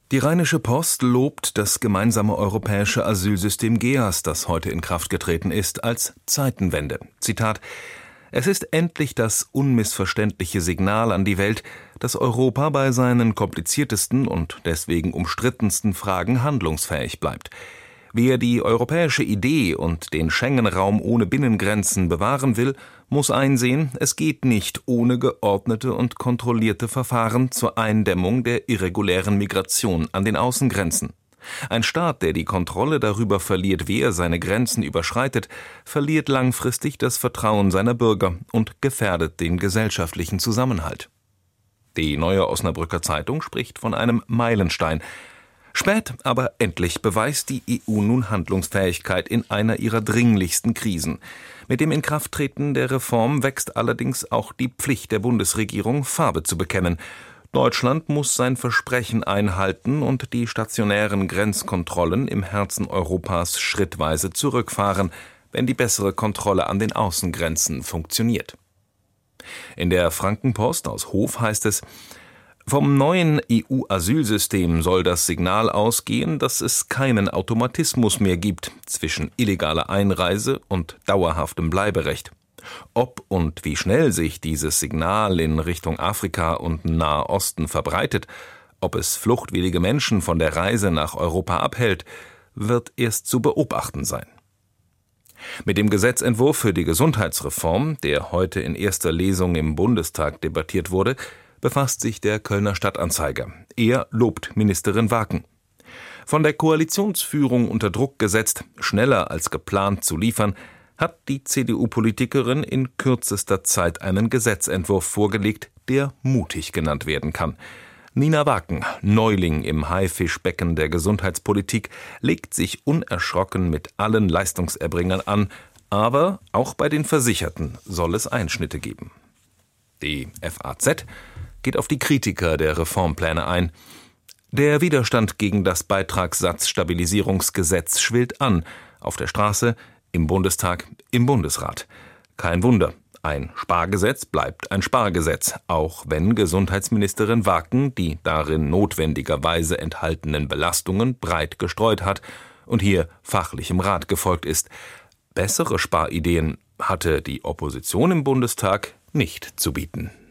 Die Rheinische Post lobt das gemeinsame europäische Asylsystem GEAS, das heute in Kraft getreten ist, als Zeitenwende. Zitat: Es ist endlich das unmissverständliche Signal an die Welt, dass Europa bei seinen kompliziertesten und deswegen umstrittensten Fragen handlungsfähig bleibt. Wer die europäische Idee und den Schengen-Raum ohne Binnengrenzen bewahren will, muss einsehen, es geht nicht ohne geordnete und kontrollierte Verfahren zur Eindämmung der irregulären Migration an den Außengrenzen. Ein Staat, der die Kontrolle darüber verliert, wer seine Grenzen überschreitet, verliert langfristig das Vertrauen seiner Bürger und gefährdet den gesellschaftlichen Zusammenhalt. Die Neue Osnabrücker Zeitung spricht von einem Meilenstein. Spät, aber endlich beweist die EU nun Handlungsfähigkeit in einer ihrer dringlichsten Krisen. Mit dem Inkrafttreten der Reform wächst allerdings auch die Pflicht der Bundesregierung, Farbe zu bekennen. Deutschland muss sein Versprechen einhalten und die stationären Grenzkontrollen im Herzen Europas schrittweise zurückfahren, wenn die bessere Kontrolle an den Außengrenzen funktioniert. In der Frankenpost aus Hof heißt es: Vom neuen EU-Asylsystem soll das Signal ausgehen, dass es keinen Automatismus mehr gibt zwischen illegaler Einreise und dauerhaftem Bleiberecht. Ob und wie schnell sich dieses Signal in Richtung Afrika und Nahosten verbreitet, ob es fluchtwillige Menschen von der Reise nach Europa abhält, wird erst zu beobachten sein. Mit dem Gesetzentwurf für die Gesundheitsreform, der heute in erster Lesung im Bundestag debattiert wurde, befasst sich der Kölner Stadtanzeiger. Er lobt Ministerin Waken. Von der Koalitionsführung unter Druck gesetzt, schneller als geplant zu liefern, hat die CDU-Politikerin in kürzester Zeit einen Gesetzentwurf vorgelegt, der mutig genannt werden kann. Nina Waken, Neuling im Haifischbecken der Gesundheitspolitik, legt sich unerschrocken mit allen Leistungserbringern an, aber auch bei den Versicherten soll es Einschnitte geben. Die FAZ geht auf die Kritiker der Reformpläne ein. Der Widerstand gegen das Beitragssatzstabilisierungsgesetz schwillt an, auf der Straße, im Bundestag, im Bundesrat. Kein Wunder, ein Spargesetz bleibt ein Spargesetz, auch wenn Gesundheitsministerin Waken die darin notwendigerweise enthaltenen Belastungen breit gestreut hat und hier fachlichem Rat gefolgt ist. Bessere Sparideen hatte die Opposition im Bundestag nicht zu bieten.